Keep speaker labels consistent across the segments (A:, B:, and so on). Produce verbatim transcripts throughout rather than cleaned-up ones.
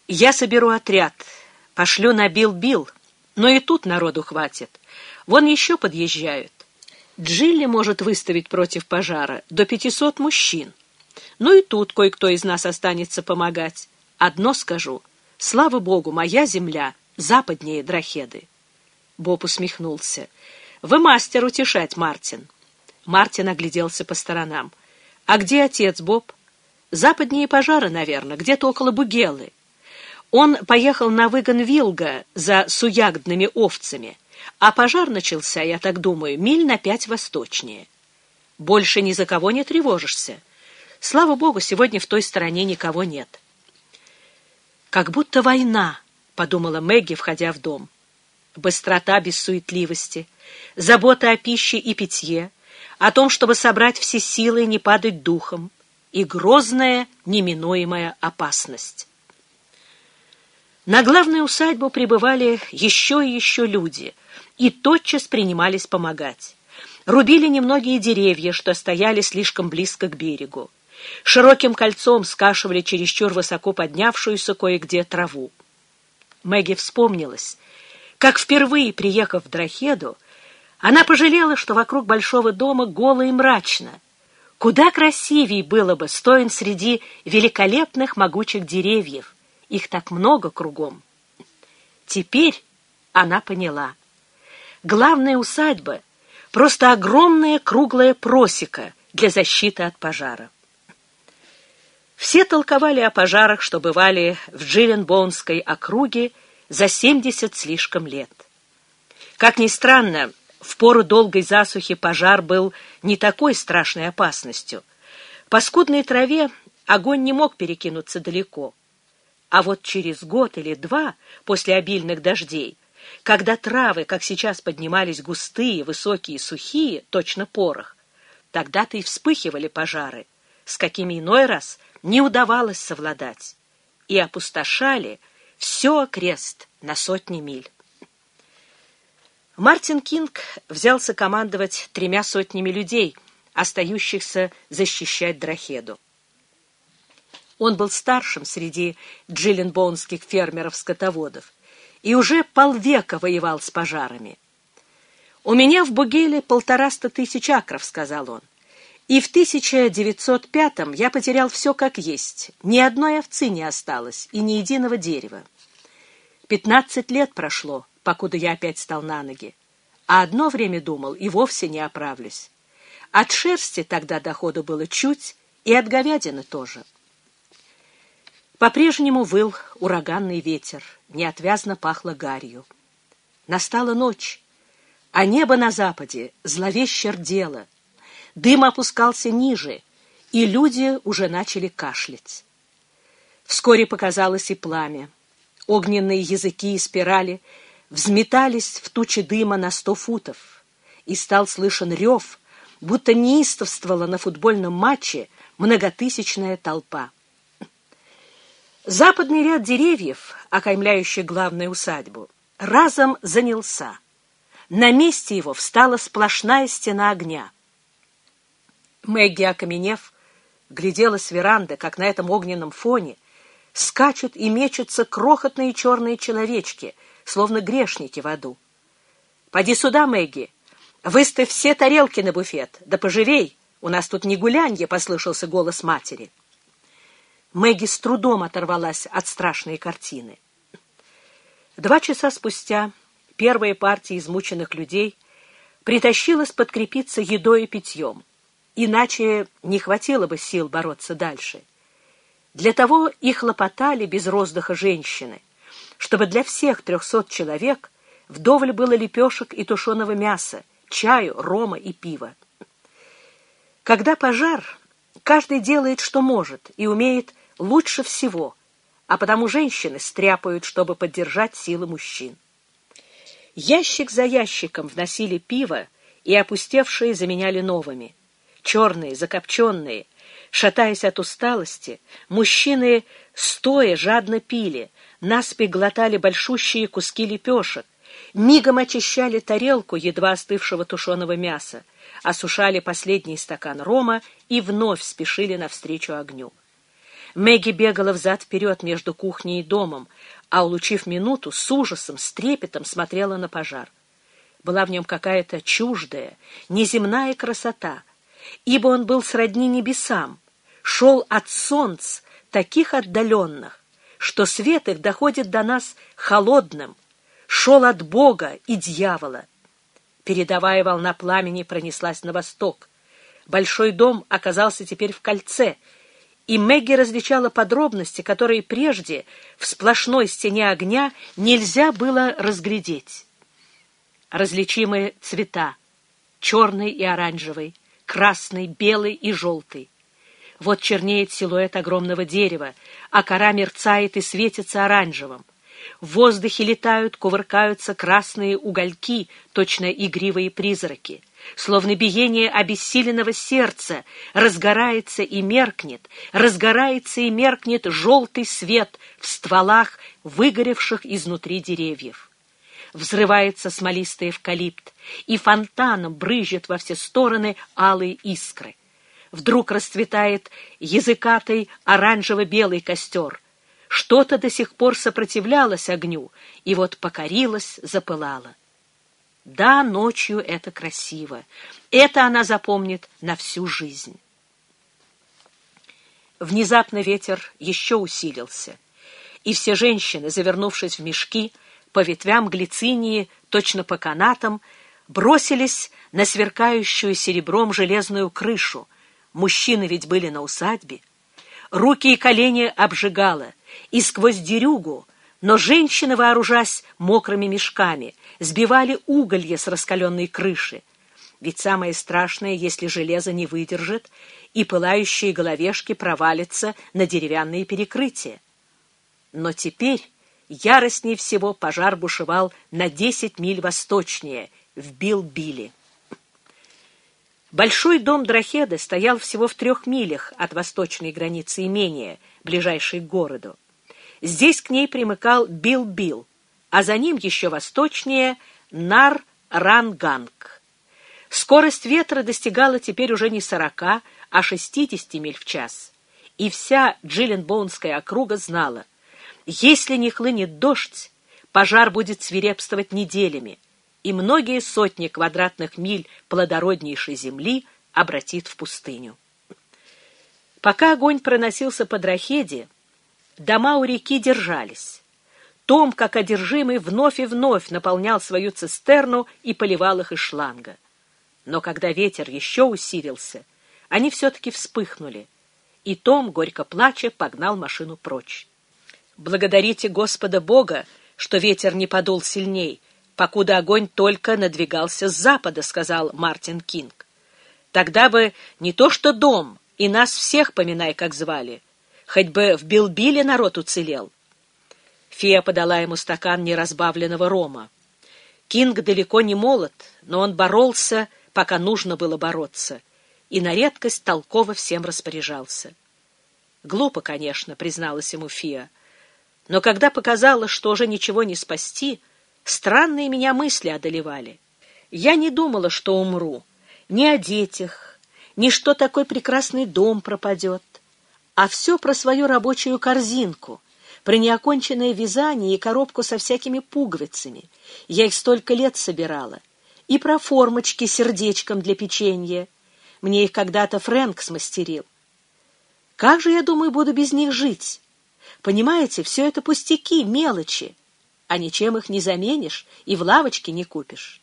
A: Я соберу отряд, пошлю на Бил-Бил, но и тут народу хватит. Вон еще подъезжают. Джилли может выставить против пожара до пятисот мужчин. Ну и тут кое-кто из нас останется помогать. Одно скажу. Слава богу, моя земля западнее Драхеды. Боб усмехнулся. Вы мастер утешать, Мартин. Мартин огляделся по сторонам. А где отец, Боб? Западнее пожара, наверное, где-то около Бугелы. Он поехал на выгон Вилга за суягдными овцами, а пожар начался, я так думаю, миль на пять восточнее. Больше ни за кого не тревожишься. Слава богу, сегодня в той стороне никого нет. Как будто война, подумала Мэгги, входя в дом. Быстрота без суетливости, забота о пище и питье, о том, чтобы собрать все силы и не падать духом, и грозная, неминуемая опасность. На главную усадьбу прибывали еще и еще люди, и тотчас принимались помогать. Рубили немногие деревья, что стояли слишком близко к берегу. Широким кольцом скашивали чересчур высоко поднявшуюся кое-где траву. Мэгги вспомнилась, как впервые, приехав в Драхеду, она пожалела, что вокруг большого дома голо и мрачно. Куда красивей было бы, стоя среди великолепных могучих деревьев. Их так много кругом. Теперь она поняла. Главная усадьба — просто огромная круглая просека для защиты от пожара. Все толковали о пожарах, что бывали в Джилленбоунской округе за семьдесят слишком лет. Как ни странно, в пору долгой засухи пожар был не такой страшной опасностью. По скудной траве огонь не мог перекинуться далеко. А вот через год или два после обильных дождей, когда травы, как сейчас, поднимались густые, высокие, сухие, точно порох, тогда-то и вспыхивали пожары, с какими иной раз не удавалось совладать, и опустошали все окрест на сотни миль. Мартин Кинг взялся командовать тремя сотнями людей, остающихся защищать Драхеду. Он был старшим среди джилленбоунских фермеров-скотоводов и уже полвека воевал с пожарами. «У меня в Бугеле полтораста тысяч акров», — сказал он, «и в тысяча девятьсот пятом я потерял все как есть, ни одной овцы не осталось и ни единого дерева. Пятнадцать лет прошло, покуда я опять стал на ноги, а одно время думал и вовсе не оправлюсь. От шерсти тогда дохода было чуть, и от говядины тоже». По-прежнему выл ураганный ветер, неотвязно пахло гарью. Настала ночь, а небо на западе зловеще рдело, дым опускался ниже, и люди уже начали кашлять. Вскоре показалось и пламя. Огненные языки и спирали взметались в тучи дыма на сто футов, и стал слышен рев, будто неистовствовала на футбольном матче многотысячная толпа. Западный ряд деревьев, окаймляющий главную усадьбу, разом занялся. На месте его встала сплошная стена огня. Мэгги, окаменев, глядела с веранды, как на этом огненном фоне скачут и мечутся крохотные черные человечки, словно грешники в аду. «Поди сюда, Мэгги, выставь все тарелки на буфет, да поживей, у нас тут не гулянье», — послышался голос матери. Мэгги с трудом оторвалась от страшной картины. Два часа спустя первая партия измученных людей притащилась подкрепиться едой и питьем, иначе не хватило бы сил бороться дальше. Для того и хлопотали без роздыха женщины, чтобы для всех трехсот человек вдоволь было лепешек и тушеного мяса, чаю, рома и пива. Когда пожар, каждый делает, что может, и умеет лучше всего, а потому женщины стряпают, чтобы поддержать силы мужчин. Ящик за ящиком вносили пиво, и опустевшие заменяли новыми. Черные, закопченные, шатаясь от усталости, мужчины стоя жадно пили, наспех глотали большущие куски лепешек, мигом очищали тарелку едва остывшего тушеного мяса, осушали последний стакан рома и вновь спешили навстречу огню. Мэгги бегала взад-вперед между кухней и домом, а, улучив минуту, с ужасом, с трепетом смотрела на пожар. Была в нем какая-то чуждая, неземная красота, ибо он был сродни небесам, шел от солнц, таких отдаленных, что свет их доходит до нас холодным, шел от Бога и дьявола. Передовая волна пламени пронеслась на восток. Большой дом оказался теперь в кольце, и Мэгги различала подробности, которые прежде в сплошной стене огня нельзя было разглядеть. Различимые цвета — черный и оранжевый, красный, белый и желтый. Вот чернеет силуэт огромного дерева, а кора мерцает и светится оранжевым. В воздухе летают, кувыркаются красные угольки, точно игривые призраки. Словно биение обессиленного сердца разгорается и меркнет, разгорается и меркнет желтый свет в стволах, выгоревших изнутри деревьев. Взрывается смолистый эвкалипт, и фонтаном брызжет во все стороны алые искры. Вдруг расцветает языкатый оранжево-белый костер. Что-то до сих пор сопротивлялось огню, и вот покорилось, запылало. Да, ночью это красиво. Это она запомнит на всю жизнь. Внезапно ветер еще усилился, и все женщины, завернувшись в мешки, по ветвям глицинии, точно по канатам, бросились на сверкающую серебром железную крышу. Мужчины ведь были на усадьбе. Руки и колени обжигало, и сквозь дерюгу, но женщины, вооружаясь мокрыми мешками, сбивали уголья с раскаленной крыши. Ведь самое страшное, если железо не выдержит, и пылающие головешки провалятся на деревянные перекрытия. Но теперь яростнее всего пожар бушевал на десять миль восточнее, в Билл-Билле. Большой дом Дрохеды стоял всего в трех милях от восточной границы имения, ближайшей к городу. Здесь к ней примыкал Билл-Билл, а за ним еще восточнее Нар-Ранганг. Скорость ветра достигала теперь уже не сорока, а шестидесяти миль в час. И вся Джилленбоунская округа знала, если не хлынет дождь, пожар будет свирепствовать неделями, и многие сотни квадратных миль плодороднейшей земли обратит в пустыню. Пока огонь проносился по Дрохеде, дома у реки держались. Том, как одержимый, вновь и вновь наполнял свою цистерну и поливал их из шланга. Но когда ветер еще усилился, они все-таки вспыхнули, и Том, горько плача, погнал машину прочь. «Благодарите Господа Бога, что ветер не подул сильней, покуда огонь только надвигался с запада», — сказал Мартин Кинг. «Тогда бы не то что дом, и нас всех поминай, как звали. Хоть бы в Билл-Билле народ уцелел». Фия подала ему стакан неразбавленного рома. Кинг далеко не молод, но он боролся, пока нужно было бороться, и на редкость толково всем распоряжался. «Глупо, конечно», — призналась ему Фия, но когда показалось, что уже ничего не спасти, странные меня мысли одолевали. Я не думала, что умру, ни о детях, ни что такой прекрасный дом пропадет, а все про свою рабочую корзинку, про неоконченное вязание и коробку со всякими пуговицами. Я их столько лет собирала. И про формочки с сердечком для печенья. Мне их когда-то Фрэнк смастерил. Как же, я думаю, буду без них жить? Понимаете, все это пустяки, мелочи, а ничем их не заменишь и в лавочке не купишь.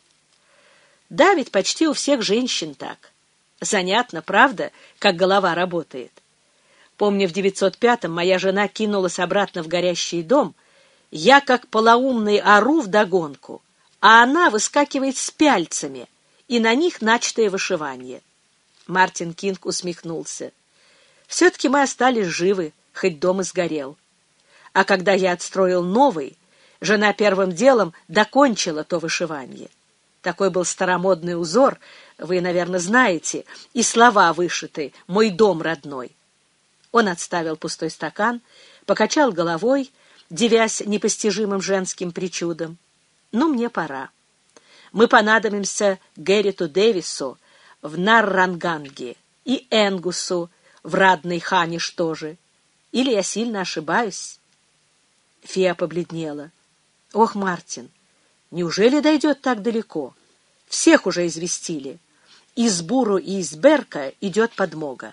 A: Да, ведь почти у всех женщин так. Занятно, правда, как голова работает? Помню, в девятьсот пятом моя жена кинулась обратно в горящий дом, я, как полоумный, ору вдогонку, а она выскакивает с пяльцами, и на них начатое вышивание. Мартин Кинг усмехнулся. Все-таки мы остались живы, хоть дом и сгорел. А когда я отстроил новый, жена первым делом докончила то вышивание. Такой был старомодный узор, вы, наверное, знаете, и слова вышиты «Мой дом родной». Он отставил пустой стакан, покачал головой, дивясь непостижимым женским причудам. «Ну, мне пора. Мы понадобимся Гэрриту Дэвису в Нарранганге и Энгусу в Радной Ханиш тоже. Или я сильно ошибаюсь?» Фея побледнела. «Ох, Мартин, неужели дойдет так далеко? Всех уже известили. Из Буру и из Берка идет подмога».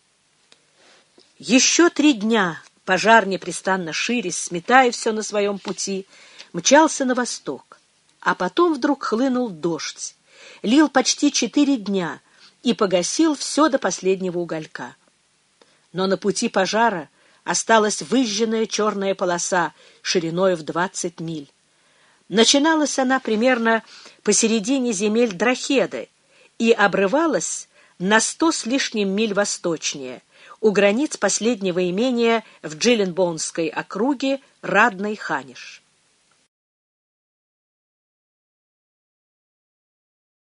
A: Еще три дня пожар, непрестанно ширясь, сметая все на своем пути, мчался на восток. А потом вдруг хлынул дождь, лил почти четыре дня и погасил все до последнего уголька. Но на пути пожара осталась выжженная черная полоса шириной в двадцать миль. Начиналась она примерно посередине земель Драхеды и обрывалась на сто с лишним миль восточнее, у границ последнего имения в Джилленбоунской округе Радный Ханиш.